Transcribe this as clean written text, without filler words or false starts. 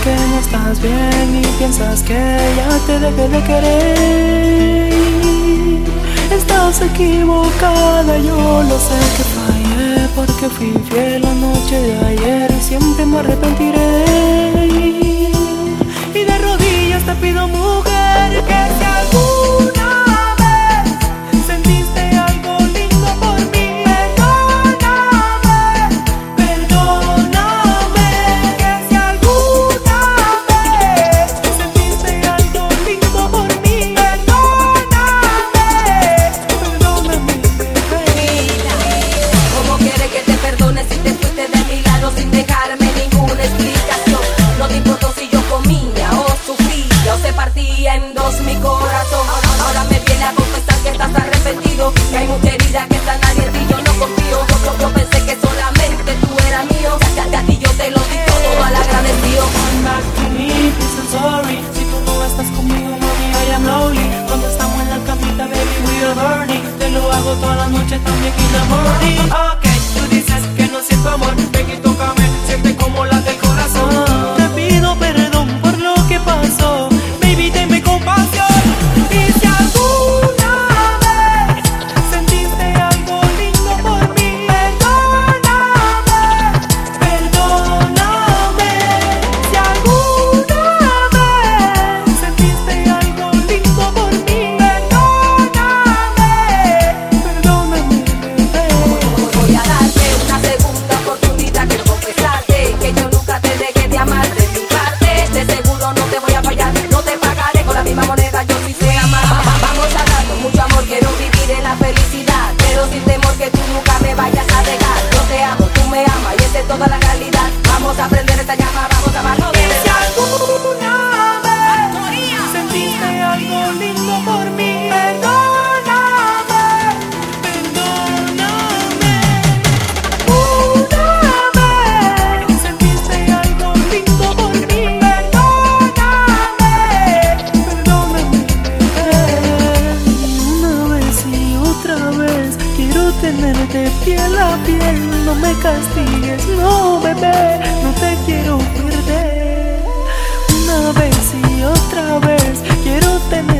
que no estás bien y piensas que ya te dejé de querer. Estás equivocada, yo lo sé que fallé, porque fui fiel la noche de ayer y siempre me arrepentiré. Y de rodillas te pido, mujer, que si alguna vez sentiste algo lindo por mí, perdóname, perdóname. Que si alguna vez sentiste algo lindo por mí, perdóname, bebé. ¿Cómo quieres que te perdone si te fuiste de mi lado sin dejarme ninguna explicación? No te importó si yo comía o sufría o se partía en dos mi corazón. Ahora me viene a confesar que estás arrepentido, que hay mucha herida que está nadie en ti, yo no confío. Yo pensé que solamente tú eras mío, que a ti yo te lo di todo mal agradecido. Come back to me, please, I'm sorry. Si tú no estás conmigo, mami, I am lonely. Cuando estamos en la camita, baby, we are burning. Te lo hago toda la noche, también in the morning. Ok, tú dices que no siento amor, ven y tócame, siente como late el corazón. Te pido perdón por lo que pasó, baby, tenme compasión. Y si alguna vez sentiste algo lindo por mí, perdóname, perdóname. Si alguna vez sentiste algo lindo por mí, perdóname, bebé. Voy a darte una segunda oportunidad, quiero confesarte que yo nunca te dejé de amar de mi parte. De seguro no te voy a fallar, no te pagaré con la misma moneda, yo sí sé amar. Vamos a darnos mucho amor, quiero vivir en la felicidad, pero sin temor que tú nunca me vayas a dejar. Yo te amo, tú me amas y esa es toda la realidad. Vamos a prender esta llama, vamos a amarnos de Si verdad. alguna vez sentiste algo lindo por mí, perdóname, perdóname. Una vez sentiste algo lindo por mí, perdóname, perdóname, bebé. Una vez y otra vez quiero tenerte piel a piel. No me castigues, no, bebé, no te quiero perder. Una vez y otra vez quiero tener